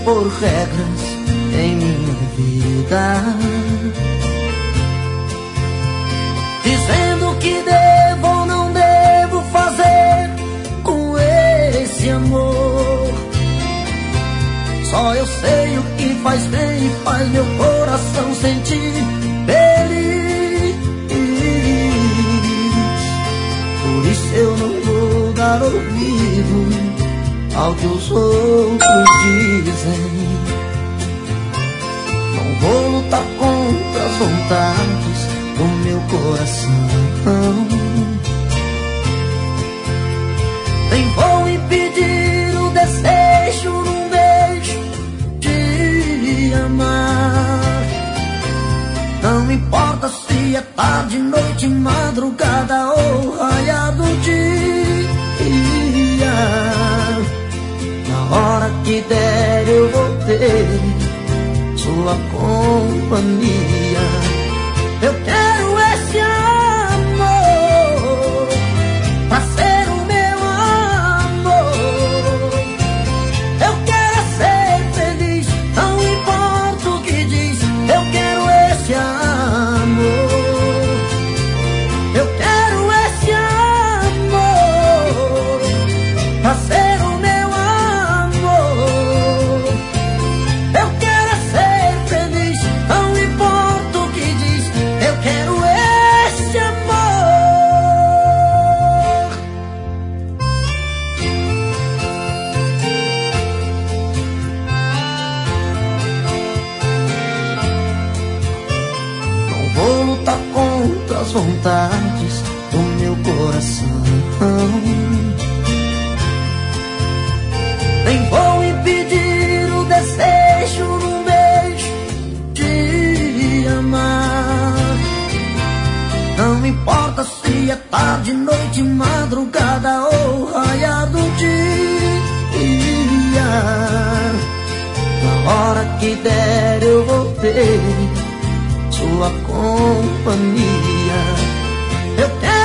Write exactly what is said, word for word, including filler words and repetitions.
impor regras em minha vida, dizendo que devo ou não devo fazer com esse amor. Só eu sei o que faz bem e faz meu coração sentir feliz. Por isso eu não vou dar ouvido ao que os outros dizem. Não vou lutar contra as vontades do meu coração, nem vou impedir o desejo num beijo de amar. Não importa se é tarde, noite, madrugada ou raiado dia, na hora que der eu vou ter sua companhia. Eu quero esse amor pra ser o meu amor. Eu quero ser feliz, não importa o que diz. Eu quero esse amor. Eu quero esse amor pra ser o meu amor. Eu quero ser feliz, não importa o que diz. Eu quero esse amor. Não vou lutar contra as vontades do meu coração, nem vou impedir o desejo num beijo de amar. Não importa se é tarde, noite, madrugada ou raiado dia, na hora que der eu vou ter sua companhia. Eu quero